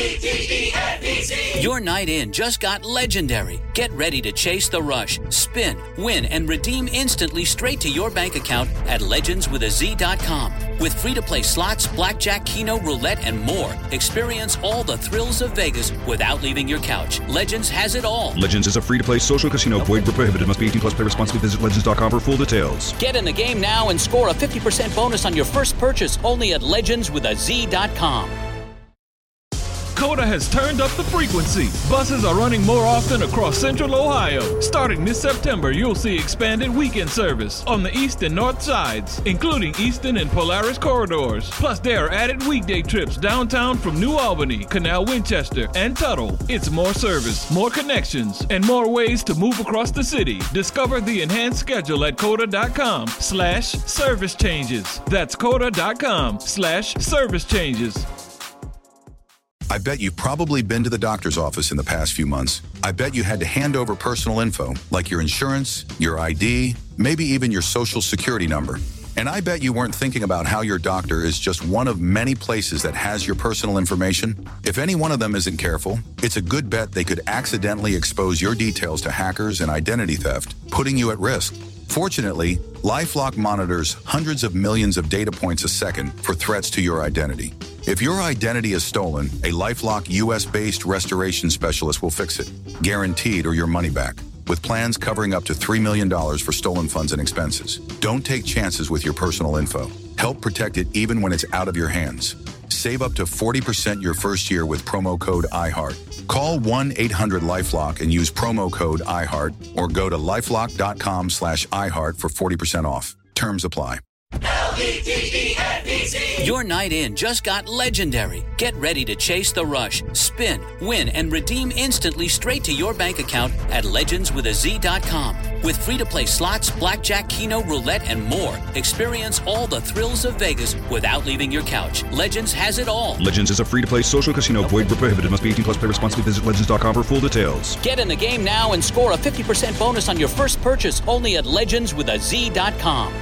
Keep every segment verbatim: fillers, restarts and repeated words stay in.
Your night in just got legendary. Get ready to chase the rush, spin, win, and redeem instantly straight to your bank account at legends with a z dot com. With free-to-play slots, blackjack, keno, roulette, and more, experience all the thrills of Vegas without leaving your couch. Legends has it all. Legends is a free-to-play social casino. Void where prohibited. Must be eighteen plus. Play responsibly. Visit legends dot com for full details. Get in the game now and score a fifty percent bonus on your first purchase only at legends with a z dot com. Coda has turned up the frequency. Buses are running more often across Central Ohio. Starting this September, you'll see expanded weekend service on the east and north sides, including Eastern and Polaris corridors. Plus, there are added weekday trips downtown from New Albany, Canal Winchester, and Tuttle. It's more service, more connections, and more ways to move across the city. Discover the enhanced schedule at coda.com slash service changes. That's coda.com slash service changes. I bet you've probably been to the doctor's office in the past few months. I bet you had to hand over personal info, like your insurance, your I D, maybe even your social security number. And I bet you weren't thinking about how your doctor is just one of many places that has your personal information. If any one of them isn't careful, it's a good bet they could accidentally expose your details to hackers and identity theft, putting you at risk. Fortunately, LifeLock monitors hundreds of millions of data points a second for threats to your identity. If your identity is stolen, a LifeLock U S-based restoration specialist will fix it, guaranteed or your money back, with plans covering up to three million dollars for stolen funds and expenses. Don't take chances with your personal info. Help protect it even when it's out of your hands. Save up to forty percent your first year with promo code iHeart. Call one eight hundred LifeLock and use promo code iHeart, or go to lifelock.com slash iHeart for forty percent off. Terms apply. L E D E N E Z. Your night in just got legendary. Get ready to chase the rush, spin, win, and redeem instantly straight to your bank account at legends with a z dot com. With free-to-play slots, blackjack, keno, roulette, and more, experience all the thrills of Vegas without leaving your couch. Legends has it all. Legends is a free-to-play social casino. Void where prohibited. Must be eighteen plus. Play responsibly. Visit legends dot com for full details. Get in the game now and score a fifty percent bonus on your first purchase only at legends with a z dot com.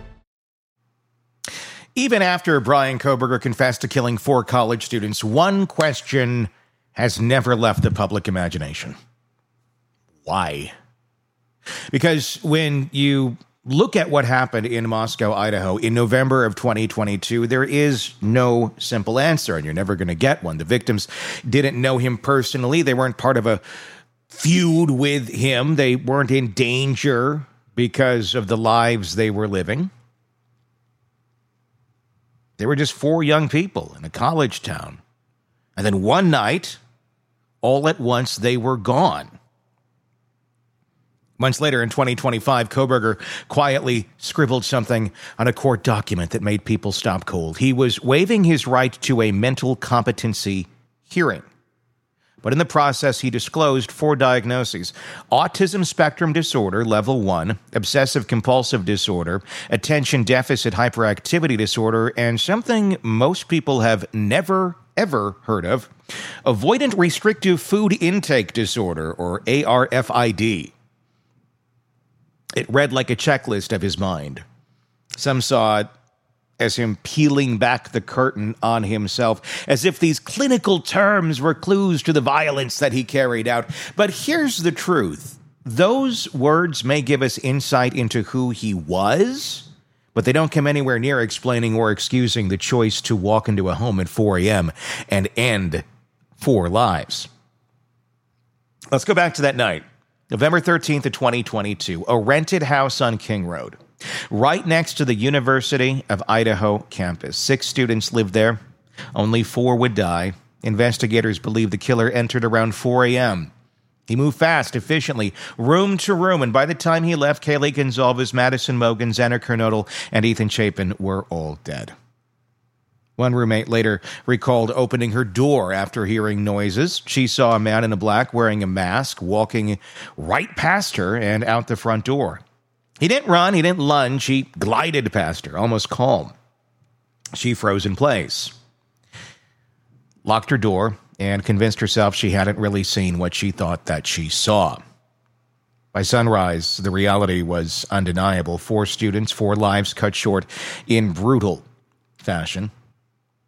Even after Bryan Kohberger confessed to killing four college students, one question has never left the public imagination. Why? Because when you look at what happened in Moscow, Idaho, in November of twenty twenty-two, there is no simple answer, and you're never going to get one. The victims didn't know him personally. They weren't part of a feud with him. They weren't in danger because of the lives they were living. They were just four young people in a college town. And then one night, all at once, they were gone. Months later, in twenty twenty-five, Kohberger quietly scribbled something on a court document that made people stop cold. He was waiving his right to a mental competency hearing. But in the process, he disclosed four diagnoses: autism spectrum disorder, level one, obsessive compulsive disorder, attention deficit hyperactivity disorder, and something most people have never, ever heard of, avoidant restrictive food intake disorder, or A R F I D. It read like a checklist of his mind. Some saw it as him peeling back the curtain on himself, as if these clinical terms were clues to the violence that he carried out. But here's the truth. Those words may give us insight into who he was, but they don't come anywhere near explaining or excusing the choice to walk into a home at four a.m. and end four lives. Let's go back to that night, November thirteenth of twenty twenty-two, a rented house on King Road, right next to the University of Idaho campus. Six students lived there. Only four would die. Investigators believe the killer entered around four a.m. He moved fast, efficiently, room to room, and by the time he left, Kaylee Gonzalez, Madison Mogan, Xana Kernodle, and Ethan Chapin were all dead. One roommate later recalled opening her door after hearing noises. She saw a man in a black wearing a mask walking right past her and out the front door. He didn't run, he didn't lunge, he glided past her, almost calm. She froze in place, locked her door, and convinced herself she hadn't really seen what she thought that she saw. By sunrise, the reality was undeniable. Four students, four lives cut short in brutal fashion.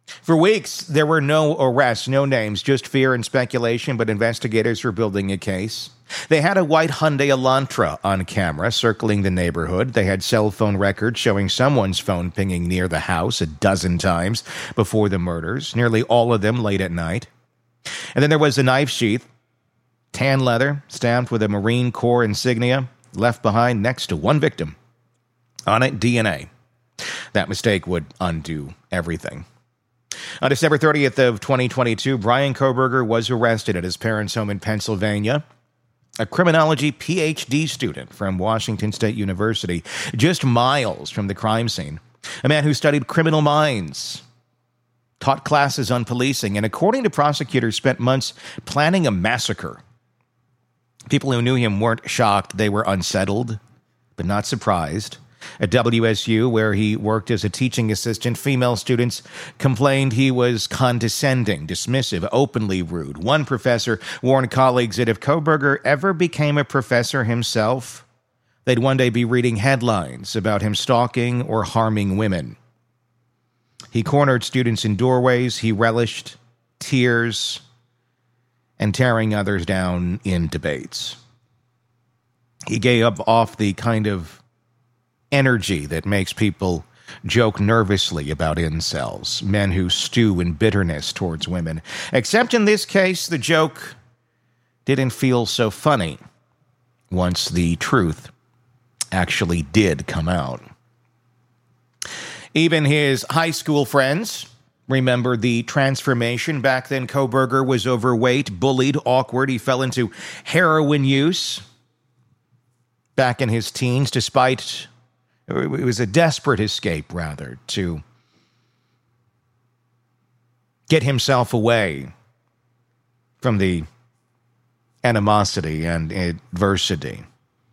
For weeks, there were no arrests, no names, just fear and speculation, but investigators were building a case. They had a white Hyundai Elantra on camera circling the neighborhood. They had cell phone records showing someone's phone pinging near the house a dozen times before the murders, nearly all of them late at night. And then there was a knife sheath, tan leather, stamped with a Marine Corps insignia, left behind next to one victim. On it, D N A. That mistake would undo everything. On December thirtieth of twenty twenty-two, Bryan Kohberger was arrested at his parents' home in Pennsylvania. A criminology P H D student from Washington State University, just miles from the crime scene. A man who studied criminal minds, taught classes on policing, and according to prosecutors, spent months planning a massacre. People who knew him weren't shocked. They were unsettled, but not surprised. At W S U, where he worked as a teaching assistant, female students complained he was condescending, dismissive, openly rude. One professor warned colleagues that if Kohberger ever became a professor himself, they'd one day be reading headlines about him stalking or harming women. He cornered students in doorways. He relished tears and tearing others down in debates. He gave up off the kind of energy that makes people joke nervously about incels, men who stew in bitterness towards women. Except in this case, the joke didn't feel so funny once the truth actually did come out. Even his high school friends remember the transformation. Back then, Kohberger was overweight, bullied, awkward. He fell into heroin use back in his teens, despite it was a desperate escape, rather, to get himself away from the animosity and adversity.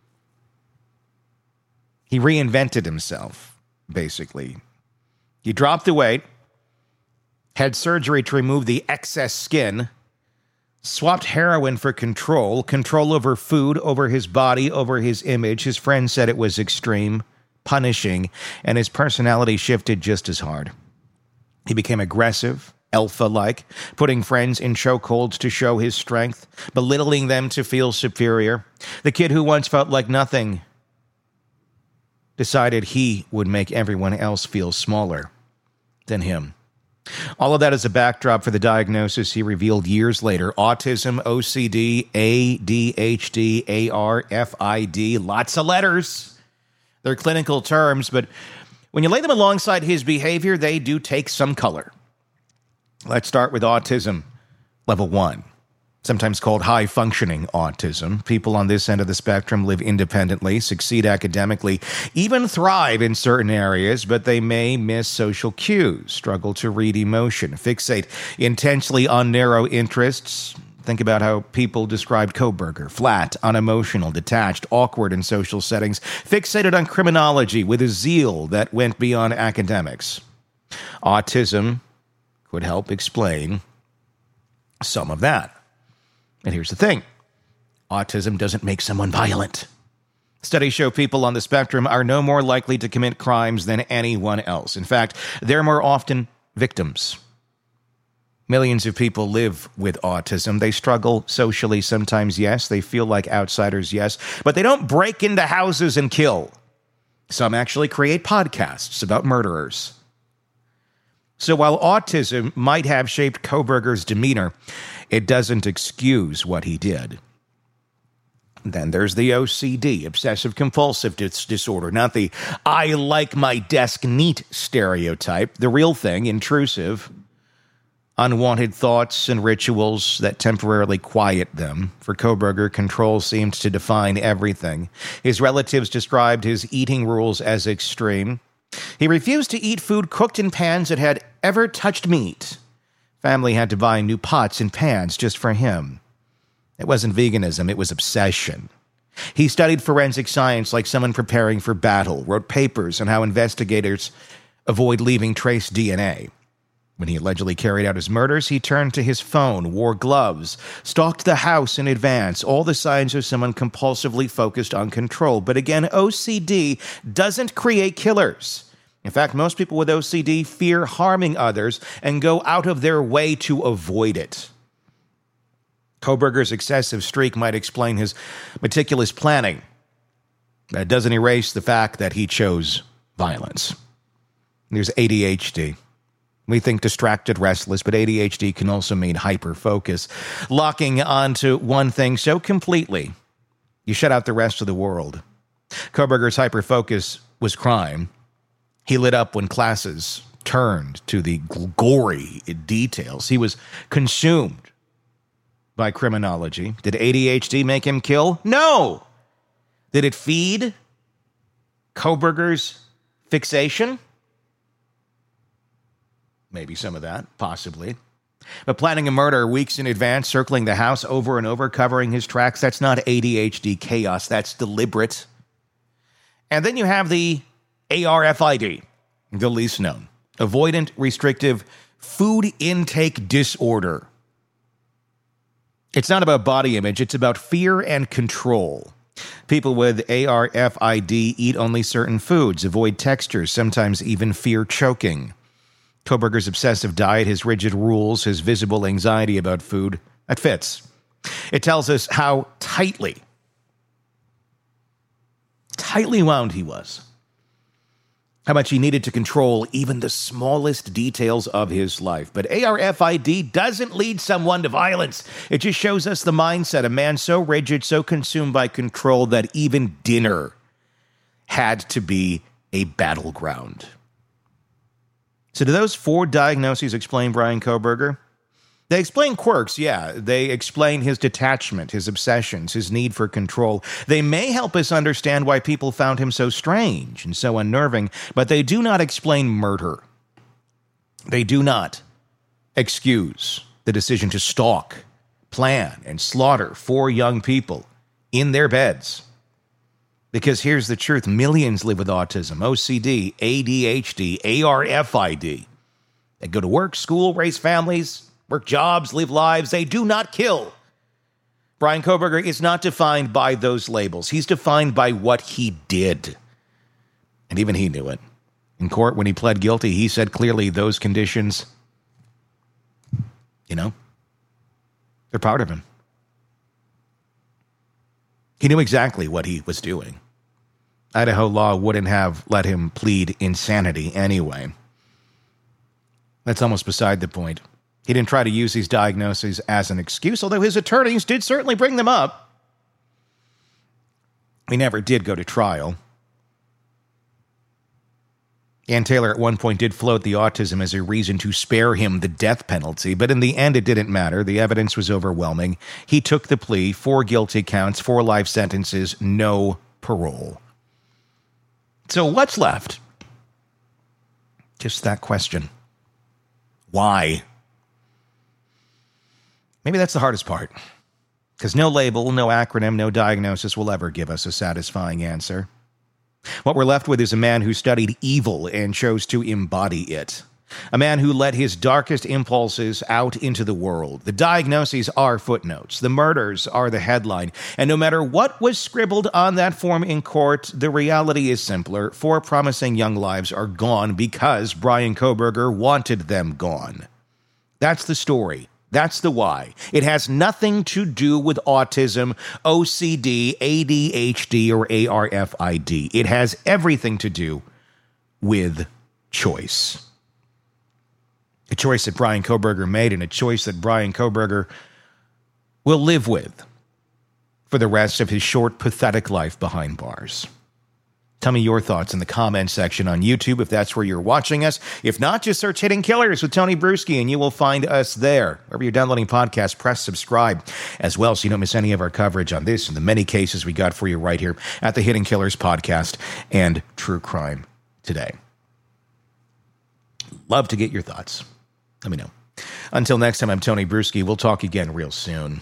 He reinvented himself, basically. He dropped the weight, had surgery to remove the excess skin, swapped heroin for control, control over food, over his body, over his image. His friends said it was extreme, punishing, and his personality shifted just as hard. He became aggressive, alpha-like, putting friends in chokeholds to show his strength, belittling them to feel superior. The kid who once felt like nothing decided he would make everyone else feel smaller than him. All of that is a backdrop for the diagnosis he revealed years later: autism, O C D, A D H D, A R F I D, lots of letters. They're clinical terms, but when you lay them alongside his behavior, they do take some color. Let's start with autism, level one, sometimes called high-functioning autism. People on this end of the spectrum live independently, succeed academically, even thrive in certain areas, but they may miss social cues, struggle to read emotion, fixate intensely on narrow interests. Think about how people described Kohberger: flat, unemotional, detached, awkward in social settings, fixated on criminology with a zeal that went beyond academics. Autism could help explain some of that. And here's the thing: autism doesn't make someone violent. Studies show people on the spectrum are no more likely to commit crimes than anyone else. In fact, they're more often victims. Millions of people live with autism. They struggle socially sometimes, yes. They feel like outsiders, yes. But they don't break into houses and kill. Some actually create podcasts about murderers. So while autism might have shaped Kohberger's demeanor, it doesn't excuse what he did. Then there's the O C D, obsessive-compulsive dis- disorder, not the I like my desk neat stereotype, the real thing, intrusive, unwanted thoughts and rituals that temporarily quiet them. For Kohberger, control seemed to define everything. His relatives described his eating rules as extreme. He refused to eat food cooked in pans that had ever touched meat. Family had to buy new pots and pans just for him. It wasn't veganism, it was obsession. He studied forensic science like someone preparing for battle, wrote papers on how investigators avoid leaving trace D N A. When he allegedly carried out his murders, he turned to his phone, wore gloves, stalked the house in advance, all the signs of someone compulsively focused on control. But again, O C D doesn't create killers. In fact, most people with O C D fear harming others and go out of their way to avoid it. Kohberger's excessive streak might explain his meticulous planning. That doesn't erase the fact that he chose violence. There's A D H D. We think distracted, restless, but A D H D can also mean hyper-focus, locking onto one thing so completely, you shut out the rest of the world. Kohberger's hyper-focus was crime. He lit up when classes turned to the gory details. He was consumed by criminology. Did A D H D make him kill? No! Did it feed Kohberger's fixation? Maybe some of that, possibly. But planning a murder weeks in advance, circling the house over and over, covering his tracks, that's not A D H D chaos. That's deliberate. And then you have the A R F I D, the least known. Avoidant Restrictive Food Intake Disorder. It's not about body image, it's about fear and control. People with A R F I D eat only certain foods, avoid textures, sometimes even fear choking. Kohberger's obsessive diet, his rigid rules, his visible anxiety about food, that fits. It tells us how tightly, tightly wound he was. How much he needed to control even the smallest details of his life. But A R F I D doesn't lead someone to violence. It just shows us the mindset, a man so rigid, so consumed by control that even dinner had to be a battleground. So do those four diagnoses explain Bryan Kohberger? They explain quirks, yeah. They explain his detachment, his obsessions, his need for control. They may help us understand why people found him so strange and so unnerving, but they do not explain murder. They do not excuse the decision to stalk, plan, and slaughter four young people in their beds. Because here's the truth, millions live with autism, O C D, A D H D, A R F I D. They go to work, school, raise families, work jobs, live lives. They do not kill. Bryan Kohberger is not defined by those labels. He's defined by what he did. And even he knew it. In court, when he pled guilty, he said clearly those conditions, you know, they're part of him. He knew exactly what he was doing. Idaho law wouldn't have let him plead insanity anyway. That's almost beside the point. He didn't try to use these diagnoses as an excuse, although his attorneys did certainly bring them up. He never did go to trial. Ann Taylor at one point did float the autism as a reason to spare him the death penalty, but in the end it didn't matter. The evidence was overwhelming. He took the plea, four guilty counts, four life sentences, no parole. So what's left? Just that question. Why? Maybe that's the hardest part. Because no label, no acronym, no diagnosis will ever give us a satisfying answer. What we're left with is a man who studied evil and chose to embody it. A man who let his darkest impulses out into the world. The diagnoses are footnotes. The murders are the headline. And no matter what was scribbled on that form in court, the reality is simpler. Four promising young lives are gone because Bryan Kohberger wanted them gone. That's the story. That's the why. It has nothing to do with autism, O C D, A D H D, or A R F I D. It has everything to do with choice. A choice that Bryan Kohberger made and a choice that Bryan Kohberger will live with for the rest of his short, pathetic life behind bars. Tell me your thoughts in the comment section on YouTube if that's where you're watching us. If not, just search Hidden Killers with Tony Bruschi and you will find us there. Wherever you're downloading podcasts, press subscribe as well so you don't miss any of our coverage on this and the many cases we got for you right here at the Hidden Killers podcast and True Crime Today. Love to get your thoughts. Let me know. Until next time, I'm Tony Bruschi. We'll talk again real soon.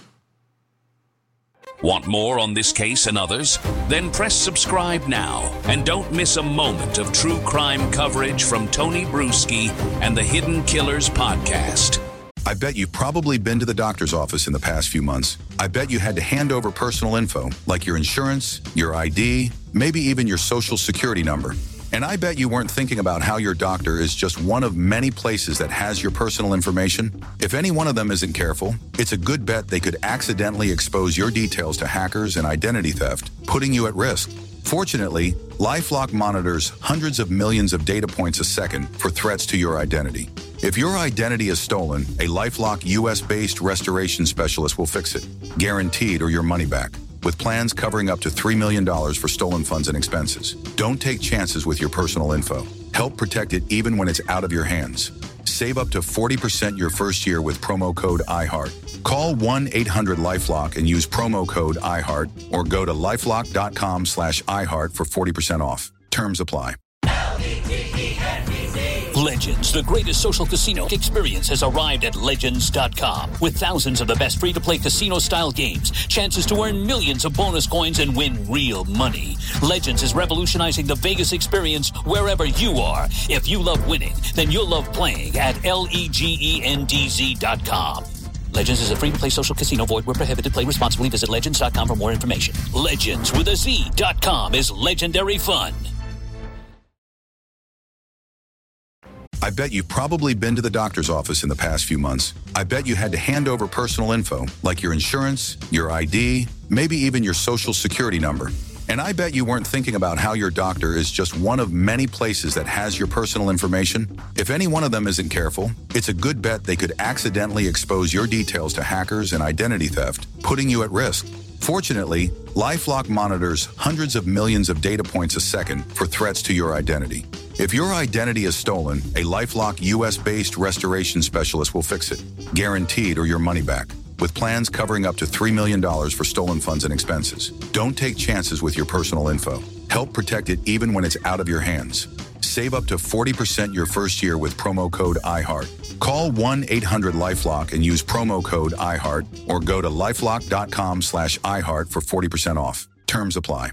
Want more on this case and others? Then press subscribe now and don't miss a moment of true crime coverage from Tony Bruschi and the Hidden Killers podcast. I bet you've probably been to the doctor's office in the past few months. I bet you had to hand over personal info like your insurance, your I D, maybe even your social security number. And I bet you weren't thinking about how your doctor is just one of many places that has your personal information. If any one of them isn't careful, it's a good bet they could accidentally expose your details to hackers and identity theft, putting you at risk. Fortunately, LifeLock monitors hundreds of millions of data points a second for threats to your identity. If your identity is stolen, a LifeLock U S-based restoration specialist will fix it, guaranteed, or your money back, with plans covering up to three million dollars for stolen funds and expenses. Don't take chances with your personal info. Help protect it even when it's out of your hands. Save up to forty percent your first year with promo code iHeart. Call one eight hundred LifeLock and use promo code iHeart, or go to lifelock.com slash iHeart for forty percent off. Terms apply. Legends, the greatest social casino experience, has arrived at Legends dot com. With thousands of the best free-to-play casino-style games, chances to earn millions of bonus coins and win real money. Legends is revolutionizing the Vegas experience wherever you are. If you love winning, then you'll love playing at L-E-G-E-N-D-Z dot com. Legends is a free-to-play social casino. Void where prohibited. Play responsibly. Visit Legends dot com for more information. Legends with a Z dot com is legendary fun. I bet you've probably been to the doctor's office in the past few months. I bet you had to hand over personal info, like your insurance, your I D, maybe even your social security number. And I bet you weren't thinking about how your doctor is just one of many places that has your personal information. If any one of them isn't careful, it's a good bet they could accidentally expose your details to hackers and identity theft, putting you at risk. Fortunately, LifeLock monitors hundreds of millions of data points a second for threats to your identity. If your identity is stolen, a LifeLock U S-based restoration specialist will fix it, guaranteed, or your money back, with plans covering up to three million dollars for stolen funds and expenses. Don't take chances with your personal info. Help protect it even when it's out of your hands. Save up to forty percent your first year with promo code iHeart. Call one eight hundred LifeLock and use promo code iHeart, or go to lifelock.com slash iHeart for forty percent off. Terms apply.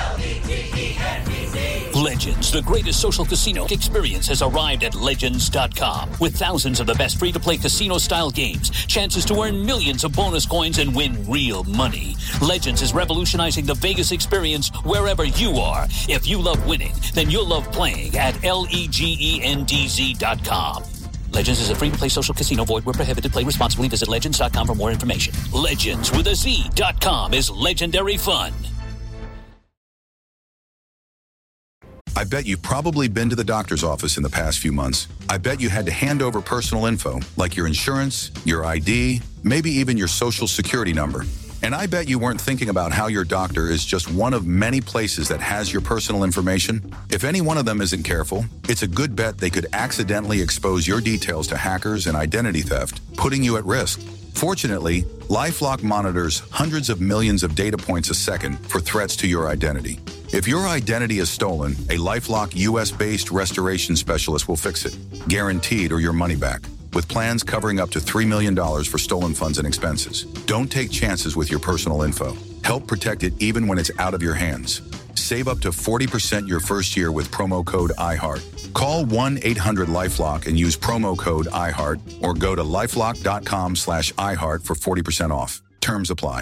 Legends, the greatest social casino experience, has arrived at Legends dot com. With thousands of the best free-to-play casino-style games, chances to earn millions of bonus coins and win real money. Legends is revolutionizing the Vegas experience wherever you are. If you love winning, then you'll love playing at L-E-G-E-N-D-Z dot com. Legends is a free-to-play social casino. Void where prohibited. Play responsibly. Visit Legends dot com for more information. Legends with a Z dot com is legendary fun. I bet you've probably been to the doctor's office in the past few months. I bet you had to hand over personal info, like your insurance, your I D, maybe even your social security number. And I bet you weren't thinking about how your doctor is just one of many places that has your personal information. If any one of them isn't careful, it's a good bet they could accidentally expose your details to hackers and identity theft, putting you at risk. Fortunately, LifeLock monitors hundreds of millions of data points a second for threats to your identity. If your identity is stolen, a LifeLock U S-based restoration specialist will fix it, guaranteed, or your money back, with plans covering up to three million dollars for stolen funds and expenses. Don't take chances with your personal info. Help protect it even when it's out of your hands. Save up to forty percent your first year with promo code iHeart. Call one eight hundred LifeLock and use promo code iHeart, or go to lifelock.com slash iHeart for forty percent off. Terms apply.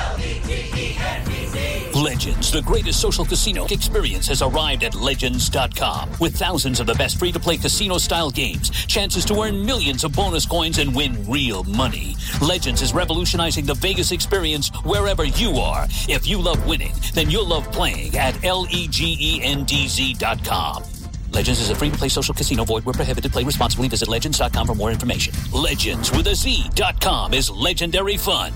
Legends, the greatest social casino experience, has arrived at Legends dot com. With thousands of the best free-to-play casino-style games, chances to earn millions of bonus coins and win real money. Legends is revolutionizing the Vegas experience wherever you are. If you love winning, then you'll love playing at L-E-G-E-N-D-Z dot com. Legends is a free-to-play social casino. Void where prohibited. Play responsibly. Visit Legends dot com for more information. Legends with a Z dot com is legendary fun.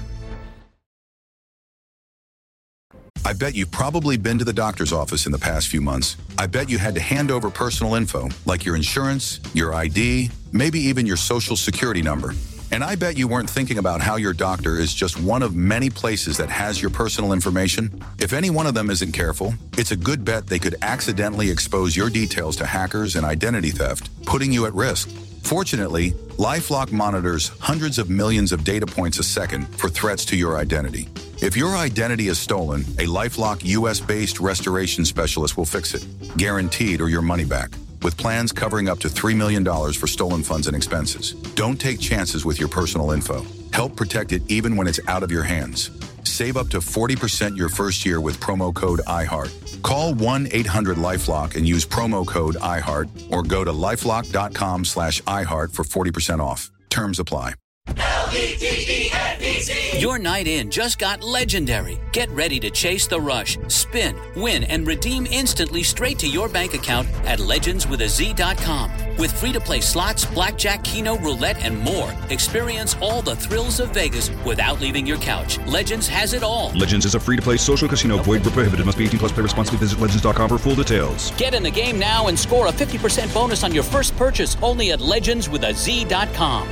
I bet you've probably been to the doctor's office in the past few months. I bet you had to hand over personal info, like your insurance, your I D, maybe even your social security number. And I bet you weren't thinking about how your doctor is just one of many places that has your personal information. If any one of them isn't careful, it's a good bet they could accidentally expose your details to hackers and identity theft, putting you at risk. Fortunately, LifeLock monitors hundreds of millions of data points a second for threats to your identity. If your identity is stolen, a LifeLock U S-based restoration specialist will fix it, guaranteed, or your money back, with plans covering up to three million dollars for stolen funds and expenses. Don't take chances with your personal info. Help protect it even when it's out of your hands. Save up to forty percent your first year with promo code iHeart. Call one eight hundred LifeLock and use promo code iHeart or go to lifelock.com slash iHeart for forty percent off. Terms apply. L E G E N D Z. Your night in just got legendary. Get ready to chase the rush, spin, win, and redeem instantly straight to your bank account at legends with a z dot com. With free-to-play slots, blackjack, keno, roulette, and more, experience all the thrills of Vegas without leaving your couch. Legends has it all. Legends is a free-to-play social casino. Void where prohibited. Must be eighteen plus. Play responsibly. Visit legends dot com for full details. Get in the game now and score a fifty percent bonus on your first purchase only at legends with a z dot com.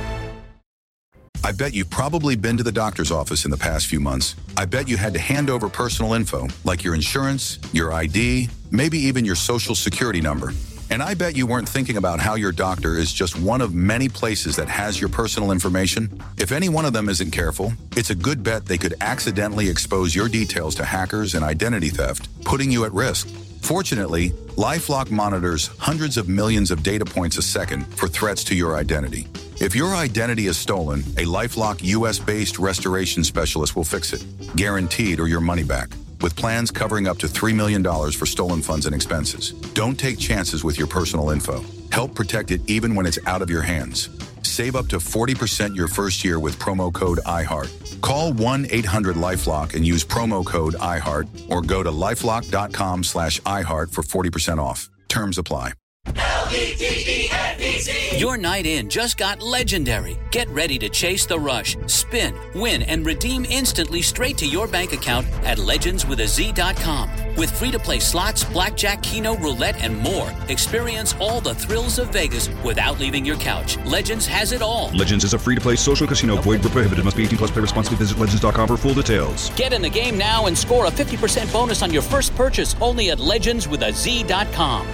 I bet you've probably been to the doctor's office in the past few months. I bet you had to hand over personal info, like your insurance, your I D, maybe even your social security number. And I bet you weren't thinking about how your doctor is just one of many places that has your personal information. If any one of them isn't careful, it's a good bet they could accidentally expose your details to hackers and identity theft, putting you at risk. Fortunately, LifeLock monitors hundreds of millions of data points a second for threats to your identity. If your identity is stolen, a LifeLock U S-based restoration specialist will fix it, guaranteed or your money back, with plans covering up to three million dollars for stolen funds and expenses. Don't take chances with your personal info. Help protect it even when it's out of your hands. Save up to forty percent your first year with promo code iHeart. Call one eight hundred LifeLock and use promo code iHeart or go to lifelock.com slash iHeart for forty percent off. Terms apply. L E G E N D Z. Your night in just got legendary. Get ready to chase the rush, spin, win, and redeem instantly straight to your bank account at legends with a z dot com. With free-to-play slots, blackjack, keno, roulette, and more, experience all the thrills of Vegas without leaving your couch. Legends has it all. Legends is a free-to-play social casino. Void where prohibited. Must be eighteen plus. Play responsibly. Visit legends dot com for full details. Get in the game now and score a fifty percent bonus on your first purchase only at legends with a z dot com.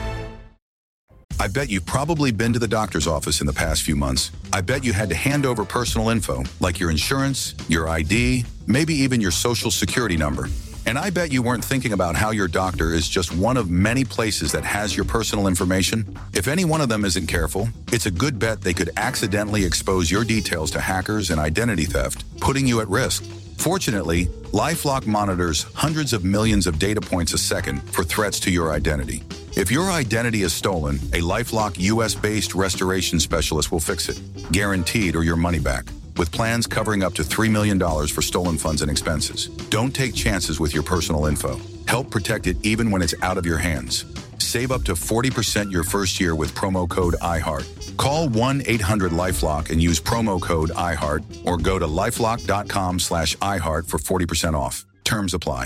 I bet you've probably been to the doctor's office in the past few months. I bet you had to hand over personal info, like your insurance, your I D, maybe even your social security number. And I bet you weren't thinking about how your doctor is just one of many places that has your personal information. If any one of them isn't careful, it's a good bet they could accidentally expose your details to hackers and identity theft, putting you at risk. Fortunately, LifeLock monitors hundreds of millions of data points a second for threats to your identity. If your identity is stolen, a LifeLock U S-based restoration specialist will fix it, guaranteed or your money back, with plans covering up to three million dollars for stolen funds and expenses. Don't take chances with your personal info. Help protect it even when it's out of your hands. Save up to forty percent your first year with promo code iHeart. Call one eight hundred LifeLock and use promo code iHeart or go to lifelock.com slash iHeart for forty percent off. Terms apply.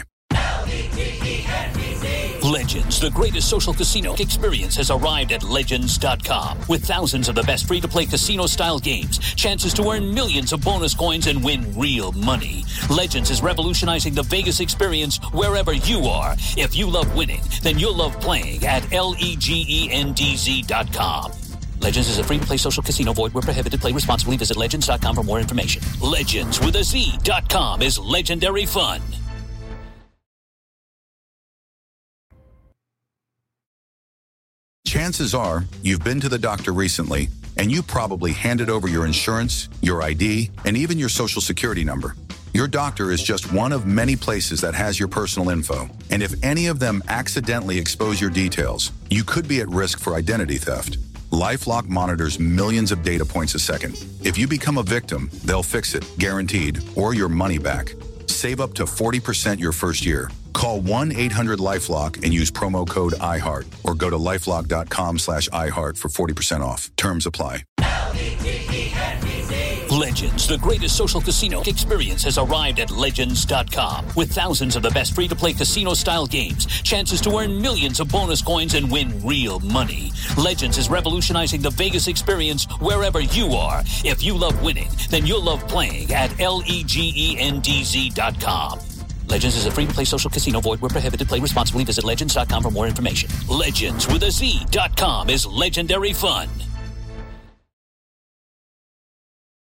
Legends, the greatest social casino experience, has arrived at legends dot com. With thousands of the best free-to-play casino-style games, chances to earn millions of bonus coins and win real money. Legends is revolutionizing the Vegas experience wherever you are. If you love winning, then you'll love playing at legends dot com. Legends is a free-to-play social casino. Void where prohibited. Play responsibly. Visit legends dot com for more information. Legends with a Z dot com is legendary fun. Chances are you've been to the doctor recently and you probably handed over your insurance, your I D, and even your social security number. Your doctor is just one of many places that has your personal info. And if any of them accidentally expose your details, you could be at risk for identity theft. LifeLock monitors millions of data points a second. If you become a victim, they'll fix it, guaranteed, or your money back. Save up to forty percent your first year. Call one eight hundred LifeLock and use promo code iHeart or go to lifelock.com slash iHeart for forty percent off. Terms apply. Legends, the greatest social casino experience, has arrived at legends dot com. With thousands of the best free-to-play casino-style games, chances to earn millions of bonus coins and win real money. Legends is revolutionizing the Vegas experience wherever you are. If you love winning, then you'll love playing at legends dot com. Legends is a free-to-play social casino. Void where prohibited. Play responsibly. Visit legends dot com for more information. Legends with a Z dot com is legendary fun.